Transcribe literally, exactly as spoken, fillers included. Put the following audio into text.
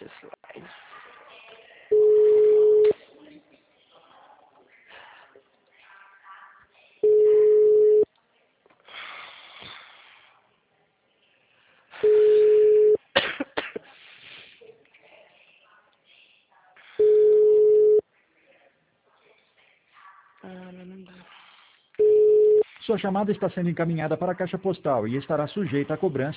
slide. Sua chamada está sendo encaminhada para a caixa postal e estará sujeita a cobrança